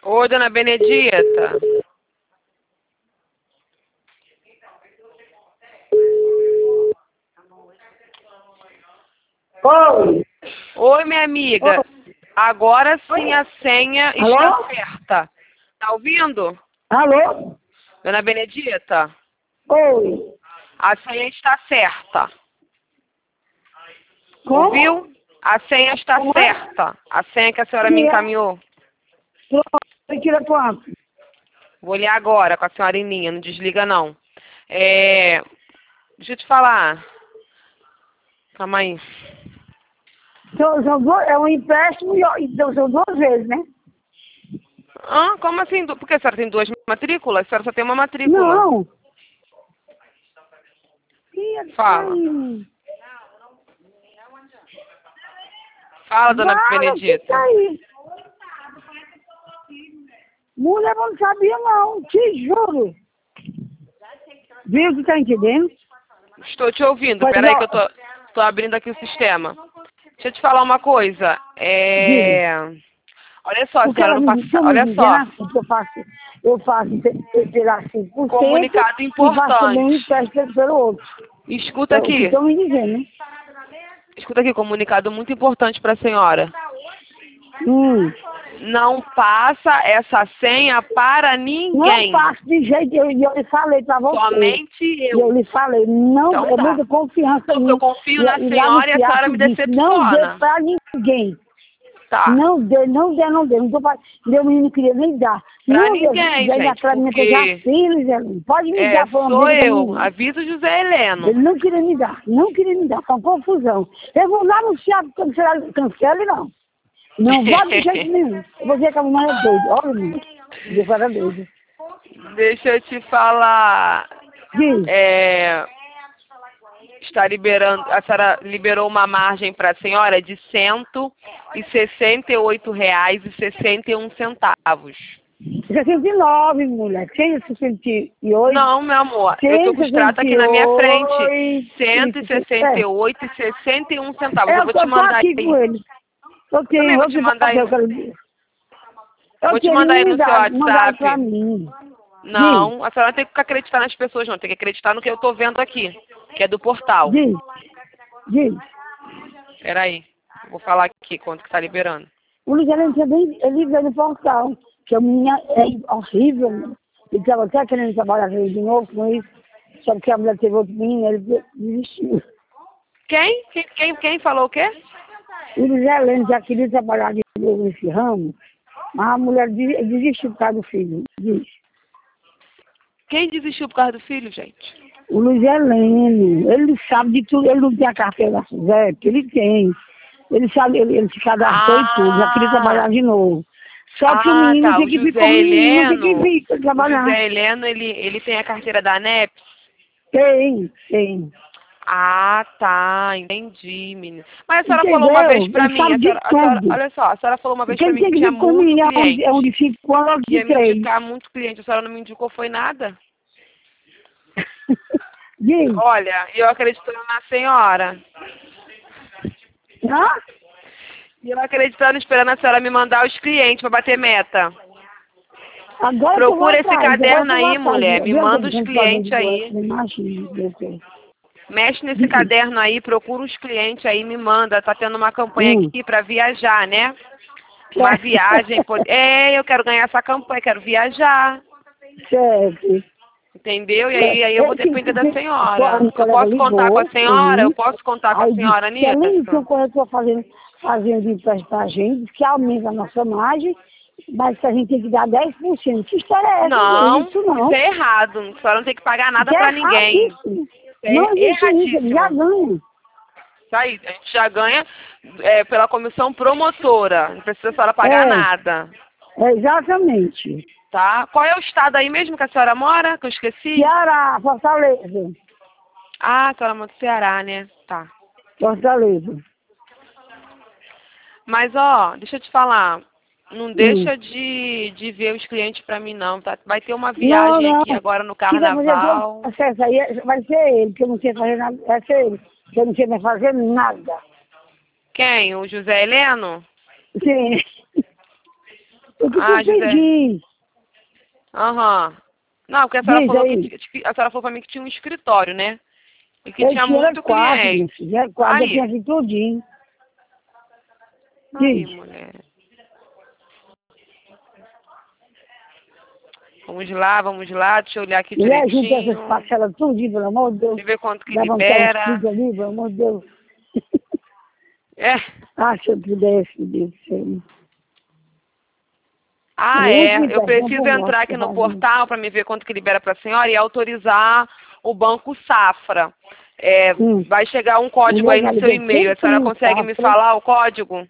Oi, dona Benedita. Oi. Oi, minha amiga. Oi. Agora sim a senha Alô? está certa. Tá ouvindo? Alô? Dona Benedita, Oi. a senha está certa. Como? Ouviu? A senha está Como é? certa. A senha que a senhora me encaminhou. Pronto, tira quanto? Vou olhar agora com a senhora em linha, não desliga não. Deixa eu te falar. Calma aí. É um empréstimo então são 2 vezes, né? Como assim? Porque a senhora tem 2 matrículas? A senhora só tem uma matrícula. Não. Fala. Ai. Fala, dona Vai, Benedita. fica aí. Mulher, eu não sabia não, te juro. Viu que tá entendendo? Estou te ouvindo. Pois, Peraí que ó, eu tô abrindo aqui o sistema. Deixa eu te falar uma coisa. diga. Olha só, a Porque senhora ela não me, passa. estão me Olha dizendo só. assim, que eu faço pela 5% Comunicado e faço também um importante. empréstimo pelo outro. Escuta É o que aqui. estão me dizendo, né? Escuta aqui, comunicado muito importante para a senhora. Hum. Não passa essa senha para Não ninguém. faço de jeito, eu lhe falei pra você. Somente E eu. eu lhe falei, não, Então é tá. muita confiança em Porque eu mim. confio na E lá no senhora e a senhora teatro me disse, não dê decepciona. pra ninguém. Tá. Não dê, não dê, não dê. Não tô, meu menino não queria nem dar. Pra Não dê, ninguém, daí gente. naquela minha coisa, já Porque fiz, Zelino. Pode me dar, foi uma sou briga da eu. menina. Aviso o José Heleno. Ele não queria me dar, não queria me dar, foi uma confusão. Eu vou lá no teatro cancele, não. Não vai de jeito nenhum. Eu vou dizer que a mamãe é doida. Olha, menino. Eu era doida. Deixa eu te falar. Diz. Está liberando. A senhora liberou uma margem para a senhora de R$ 168,61. 69, mulher. 168. Não, meu amor. Eu tô com o extrato aqui na minha frente. 168,61. Eu vou te Eu tô mandar aqui com aí. ele. Também vou Eu te que mandar aí. fazer o que ele Eu Vou te queria mandar aí no seu mandar pra WhatsApp. mim. Diz, Não, a senhora não tem que acreditar nas pessoas, não. Tem que acreditar no que eu tô vendo aqui, que é do portal. diz, diz. Peraí. Vou falar aqui quanto que tá liberando. O Luciano também, ele veio no portal, que a minha é horrível. Né? Ele estava até querendo trabalhar com ele de novo com isso, só que a mulher teve outro menino, ele desistiu. Quem falou o quê? O Luciano já queria trabalhar de novo nesse ramo, mas a mulher desistiu por causa do filho, diz. Quem desistiu por causa do filho, gente? O Luiz Heleno, ele sabe de tudo, ele não tem a carteira da SUSEP, ele tem. Ele sabe, ele se cadastrou e tudo, já queria trabalhar de novo. Só que o menino Tá. tem O que vir José como menino, tem que Heleno. vir pra O trabalhar. José Heleno, ele tem a carteira da ANEP? Tem. Tá. Entendi, menina. Mas a senhora falou uma vez Entendeu? pra Ele mim. sabe de tudo. Olha só, a senhora falou uma vez pra Quem mim tem que que tinha vir com o muito menino cliente. é onde fica com a Que de ia me 3. indicar muito cliente. A senhora não me indicou, foi nada? Diz, Olha, eu acreditando na senhora. hã? E eu acreditando, esperando a senhora me mandar os clientes pra bater meta. Agora que eu vou Procura esse atrás, agora caderno que eu vou aí, atrás. mulher. Me Viu manda aquele os computador clientes de doença? aí. Imagina, meu Deus. Mexe nesse caderno aí, procura os clientes aí, me manda. Tá tendo uma campanha aqui pra viajar, né? Uma viagem. Eu quero ganhar essa campanha, quero viajar. Certo. Entendeu? E aí eu vou depender da senhora. Um Eu colega posso contar com ligou a pra senhora? Eu mim, posso contar com a aí disse senhora que além nisso? do que eu estou fazendo de empréstimo pra gente, diz que aumenta a nossa margem, mas que a gente tem que dar 10%. Que história é essa? Não Não, existe isso não. isso é errado. A senhora não tem que pagar nada Isso é pra ninguém. erradíssimo. Não É existe isso, ele já erradíssimo. ganha. Isso aí, a gente já ganha pela comissão promotora. Não precisa a senhora pagar nada. Exatamente. Tá? Qual é o estado aí mesmo que a senhora mora? Que eu esqueci? Ceará, Fortaleza. A senhora mora do Ceará, né? Tá. Fortaleza. Mas, ó, deixa eu te falar. Não deixa de ver os clientes pra mim, não, tá? Vai ter uma viagem Não. aqui agora no Quem vai fazer todo carnaval. o acesso aí vai ser ele, que eu não sei fazer nada. Vai ser ele, que eu não sei mais fazer nada. Quem? O José Heleno? Sim. Eu que Ah, te pedi. Aham. Não, porque a senhora Diz falou aí. a senhora falou pra mim que tinha um escritório, né? E que Eu tinha tinha muito 4, minha cliente. filha. Era 4, eu Aí. tinha aqui tudinho. Aí, Diz. mulher. Vamos lá, deixa eu olhar aqui Mulher, junta essas direitinho. parcelas tudinho, pelo amor de Deus. Deixa eu ver quanto que Dá vontade de libera. tudo ali, pelo amor de Deus. É. Ah, se eu pudesse, meu Deus do céu. Ah, Eu é. que Eu peço, não preciso por entrar gosto, aqui eu no fazia. portal para me ver quanto que libera para a senhora e autorizar o Banco Safra. É, vai chegar um código Mulher, aí já no seu liguei e-mail. A sempre senhora no consegue me Safra. falar o código?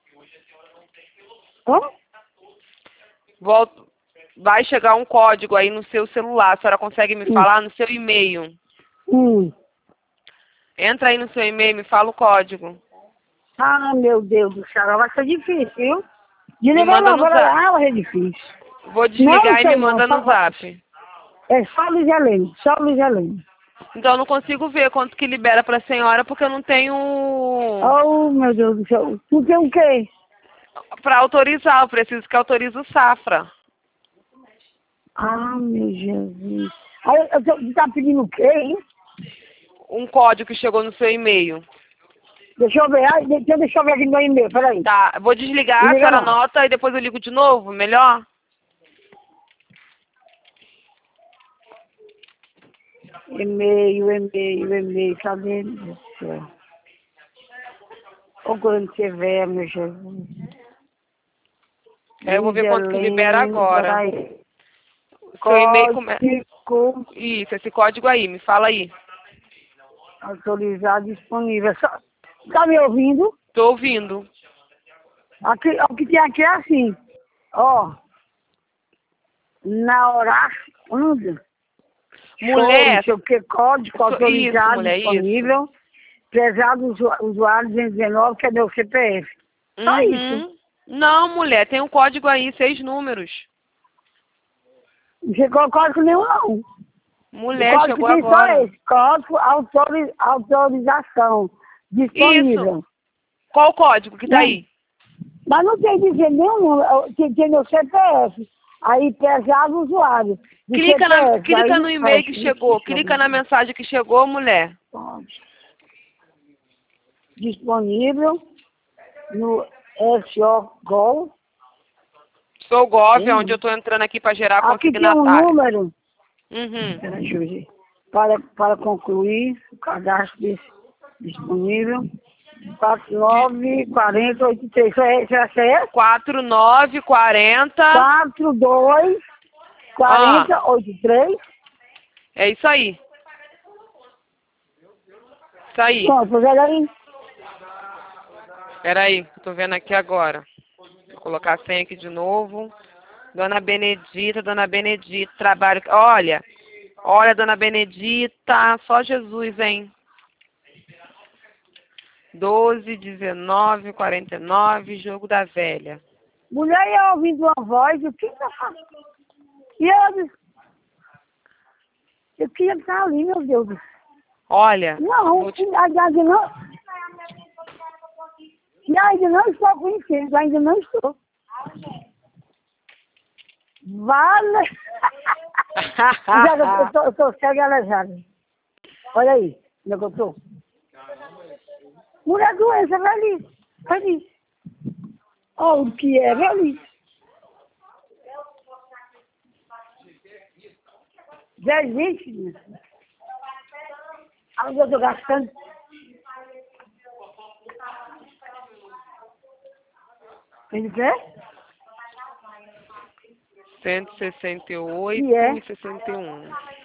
Hã? Volto. Vai chegar um código aí no seu celular. A senhora consegue me falar no seu e-mail? Hum. Entra aí no seu e-mail e me fala o código. Ah, meu Deus do céu, vai ser difícil, viu? De Me ligar manda não, no vai zap. lá, vai ser difícil. Vou Não, desligar e me sei não, manda no zap. é só Luiz Helene, só Luiz Helene. Então eu não consigo ver quanto que libera para a senhora porque eu não tenho Oh, meu Deus do céu, tu tem o quê? para autorizar. Eu preciso que autorize o Safra. Ah, meu Jesus. Aí, tu tá pedindo o quê, hein? Um código que chegou no seu e-mail. Deixa eu ver, deixa eu ver aqui no meu e-mail, peraí. Tá, vou desligar, a Liga senhora não. anota e depois eu ligo de novo, melhor? E-mail, cadê? Meu Deus do céu. Ô, quando tiver, meu Jesus. Eu vou ver quanto que libera agora. Peraí. Seu e-mail começa... Código Isso, esse código aí, me fala aí. autorizado disponível. Tá me ouvindo? Tô ouvindo. Aqui, o que tem aqui é assim. Ó. Na Horácio, anda. Show, não Mulher, sei o que, código isso, autorizado mulher, isso. disponível. Prezado usuário 219, que é meu CPF. Só isso. Uhum. Não, mulher, tem um código aí, 6 números. Não chegou código nenhum, não. O Mulher, código chegou que tem só agora. esse. Código autorização disponível. Isso. Qual o código que tá Né? aí? Mas não tem dizer nenhum número, tem meu CPF. Aí pesado o usuário. Do Clica CPF. no e-mail que chegou, clica na mensagem que chegou, mulher. Disponível no SO Sou Gov, é onde eu tô entrando aqui para gerar Aqui tem um consignatário. número. Uhum. Deixa eu ver. Para concluir, o cadastro disponível. 494083. Isso é? 4940. 424083. É isso aí. Isso aí. Pronto, olha aí. Espera aí, eu tô vendo aqui agora. Vou colocar a senha aqui de novo. Dona Benedita, trabalho. Olha, Dona Benedita, só Jesus, hein? 12, 19, 49, jogo da velha. Mulher ia ouvindo uma voz, o que tá fazendo? E ela disse, eu queria estar ali, meu Deus. Olha. Não, ainda não. E ainda não estou conhecendo, ainda não estou. Vale. Eu tô cega e aleijada. Olha aí, onde é que eu tô? Mulher doença, velhice. Olha o que é, velhice. Velhice. Onde eu tô gastando? Ele quer? 168 é? e 61.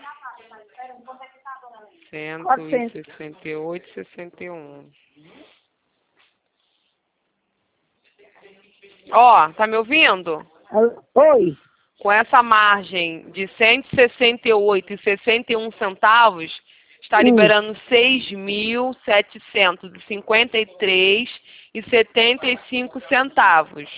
400. 168 e 61. Ó, tá me ouvindo? Oi. Com essa margem de 168 e 61 centavos, está liberando 6.753 e 75 centavos.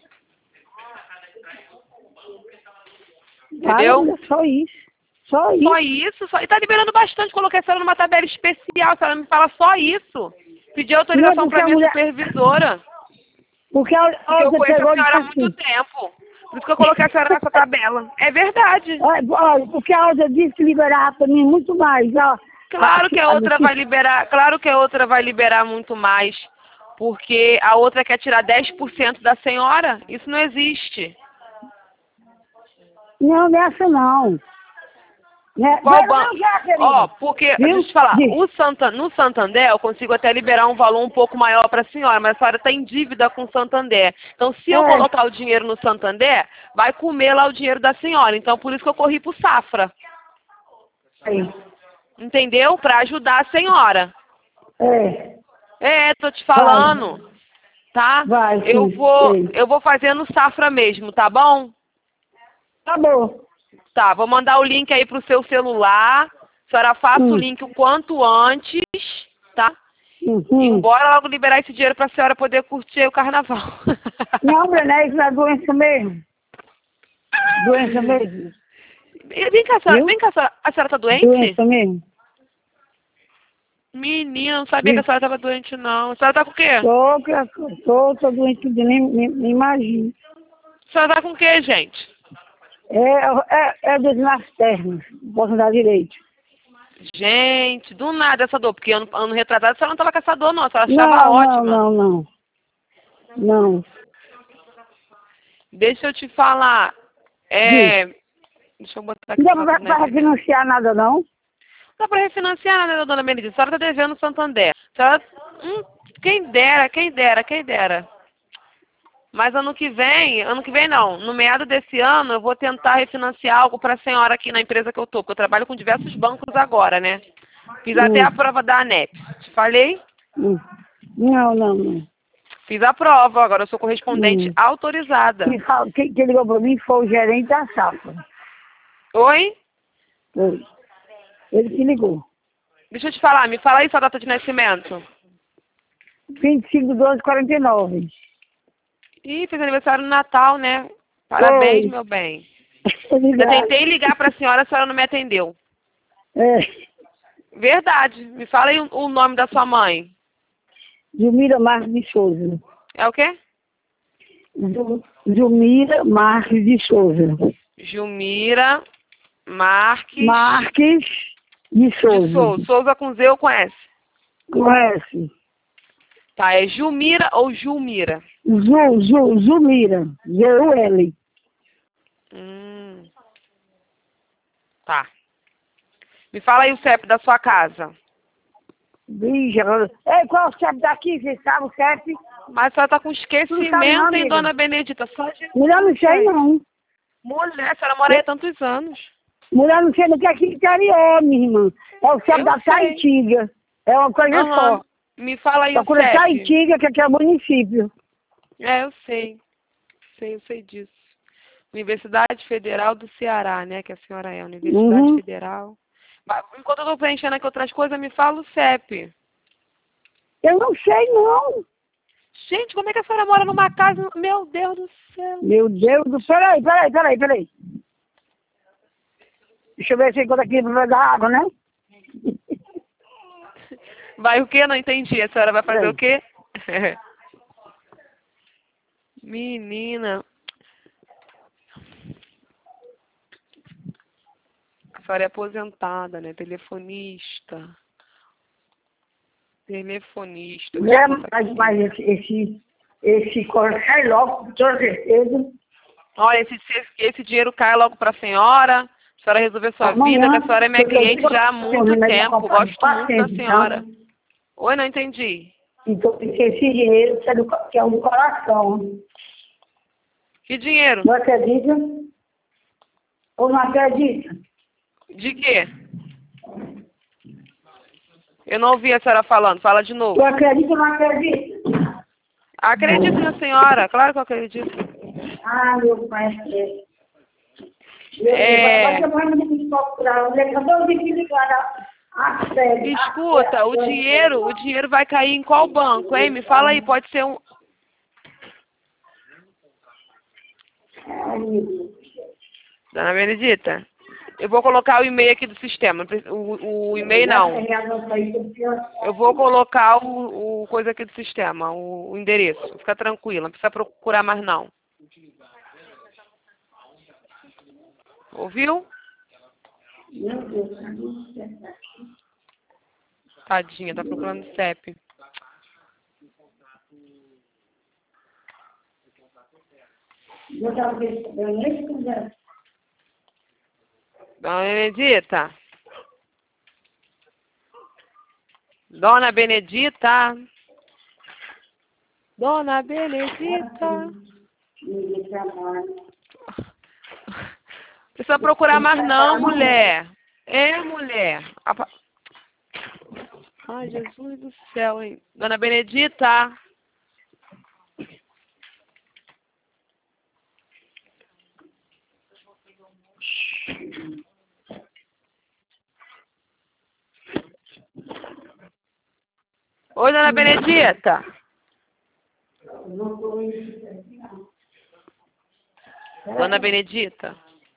Entendeu? Só isso. Só isso. E tá liberando bastante. Coloquei a senhora numa tabela especial. A senhora me fala só isso. Pedi autorização para minha supervisora. Porque eu conheço a senhora há muito tempo. Por isso que eu coloquei a senhora nessa tabela. É verdade. Olha, porque a outra disse que liberava para mim muito mais, ó. Claro que a outra vai liberar, claro que a outra vai liberar muito mais. Porque a outra quer tirar 10% da senhora. Isso não existe. Não, nessa não. Qual banco? Ó, porque, viu? deixa eu te falar, no Santander eu consigo até liberar um valor um pouco maior para a senhora, mas a senhora está em dívida com o Santander. Então, se eu colocar o dinheiro no Santander, vai comer lá o dinheiro da senhora. Então, por isso que eu corri pro Safra. Sim. Entendeu? Para ajudar a senhora. Tô te falando. Tá? Vai, eu vou fazer no Safra mesmo, tá bom? Tá bom. Tá, vou mandar o link aí pro seu celular. A senhora faça o link o quanto antes, tá? E bora logo liberar esse dinheiro pra senhora poder curtir aí o carnaval. Não, Brené, isso é doença mesmo. Doença mesmo. Vem cá, a senhora tá doente? Doença mesmo. Menina, não sabia que a senhora tava doente, não. A senhora tá com o quê? Tô doente, nem imagino. A senhora tá com o quê, gente? É dor nas pernas, não posso andar direito. Gente, do nada essa dor, porque ano retrasado a senhora não tava com essa dor, não. A senhora achava ótima. Não. Deixa eu te falar. Deixa eu botar aqui. Não vai refinanciar nada, não? Não dá para refinanciar nada, dona Benedita. A senhora está devendo no Santander. A senhora, quem dera. Mas ano que vem não, no meado desse ano eu vou tentar refinanciar algo para a senhora aqui na empresa que eu tô, porque eu trabalho com diversos bancos agora, né? Fiz até a prova da ANEP. Te falei? Não. Fiz a prova, agora eu sou correspondente autorizada. Quem ligou para mim foi o gerente da Safra. Oi? Foi. Ele que ligou. Deixa eu te falar, me fala aí sua data de nascimento. 25/12/49. Ih, fez aniversário no Natal, né? Parabéns, meu bem. Eu tentei ligar para a senhora não me atendeu. Verdade. Me fala aí o nome da sua mãe. Jumira Marques de Souza. É o quê? Jumira Marques de Souza. Jumira Marques de Souza. Souza com Z ou com S? Com S. Tá, é Jumira ou Julmira? Jumira. G-U-L. Tá. Me fala aí o CEP da sua casa. Bicha, qual é o CEP daqui? Você sabe o CEP? Mas a senhora tá com esquecimento, hein, dona Benedita? Mulher, não sei, não. Mulher, a senhora mora aí há tantos anos. Mulher, não sei do que é que interior, minha irmã. É o CEP da Taitiga. É uma coisa só. Me fala aí Procura o CEP. Taitiga, que aqui é o município. Eu sei. Eu sei disso. Universidade Federal do Ceará, né? Que a senhora é. Universidade Federal. Mas, enquanto eu tô preenchendo aqui outras coisas, me fala o CEP. Eu não sei, não. Gente, como é que a senhora mora numa casa? Meu Deus do céu. Meu Deus do céu. Peraí. Deixa eu ver se encontra aqui pra dar água, né? Vai o quê? Não entendi. A senhora vai fazer o quê? Menina. A senhora é aposentada, né? Telefonista. Mas esse corte sai logo, com toda certeza. Olha, esse dinheiro cai logo para a senhora. A senhora resolver sua vida, que a senhora é minha cliente já há muito tempo. Gosto muito da senhora. Oi, não entendi. Então, esse dinheiro que é do coração. Que dinheiro? Não acredita? Ou não acredita? De quê? Eu não ouvi a senhora falando. Fala de novo. Tu acredita ou não acredita? Acredito na senhora. Claro que eu acredito. Meu pai. Escuta, o dinheiro vai cair em qual banco, hein? Me fala aí, pode ser um... Dona Benedita, eu vou colocar o e-mail aqui do sistema. O e-mail não. Eu vou colocar o coisa aqui do sistema, o endereço. Fica tranquila, não precisa procurar mais não. Ouviu? Meu Deus, Tadinha, tá procurando CEP. eu tava pensando nesse conversa. Dona Benedita. Dona Benedita. Dona Benedita. Ninguém trabalha. Precisa procurar mais não, mulher. É, mulher. Ai, Jesus do céu, hein? Dona Benedita. Oi, Dona Benedita. Dona Benedita.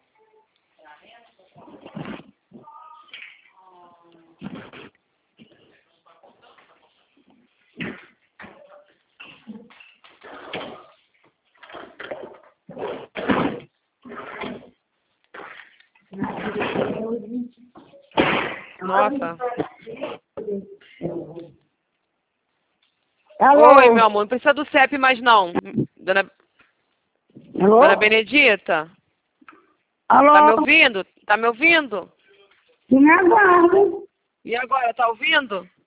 Nossa. Alô? Oi, meu amor. Não precisa do CEP mais não. Dona Alô? Benedita. Alô? Tá me ouvindo? Tá me ouvindo? Tu me aguarda. E agora, tá ouvindo?